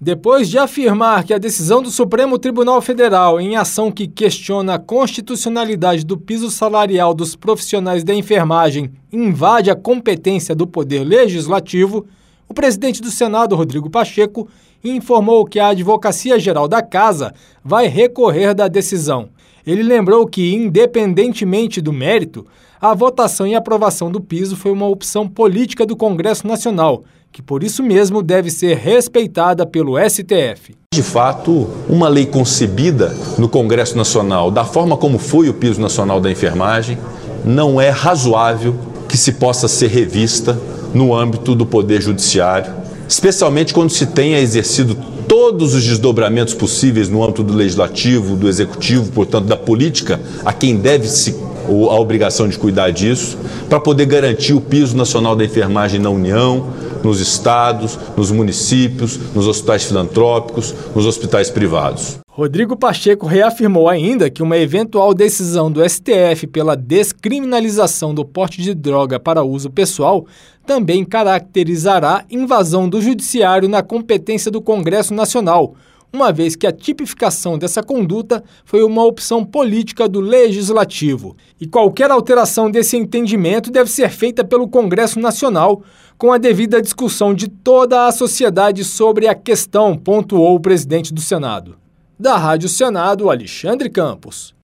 Depois de afirmar que a decisão do Supremo Tribunal Federal em ação que questiona a constitucionalidade do piso salarial dos profissionais da enfermagem invade a competência do Poder Legislativo, o presidente do Senado, Rodrigo Pacheco, informou que a Advocacia Geral da Casa vai recorrer da decisão. Ele lembrou que, independentemente do mérito, a votação e aprovação do piso foi uma opção política do Congresso Nacional, que por isso mesmo deve ser respeitada pelo STF. De fato, uma lei concebida no Congresso Nacional, da forma como foi o piso nacional da enfermagem, não é razoável que se possa ser revista no âmbito do Poder Judiciário, especialmente quando se tenha exercido todos os desdobramentos possíveis no âmbito do Legislativo, do Executivo, portanto da política, a quem deve-se a obrigação de cuidar disso, para poder garantir o piso nacional da enfermagem na União, nos estados, nos municípios, nos hospitais filantrópicos, nos hospitais privados. Rodrigo Pacheco reafirmou ainda que uma eventual decisão do STF pela descriminalização do porte de droga para uso pessoal também caracterizará invasão do Judiciário na competência do Congresso Nacional, uma vez que a tipificação dessa conduta foi uma opção política do Legislativo. E qualquer alteração desse entendimento deve ser feita pelo Congresso Nacional, com a devida discussão de toda a sociedade sobre a questão, pontuou o presidente do Senado. Da Rádio Senado, Alexandre Campos.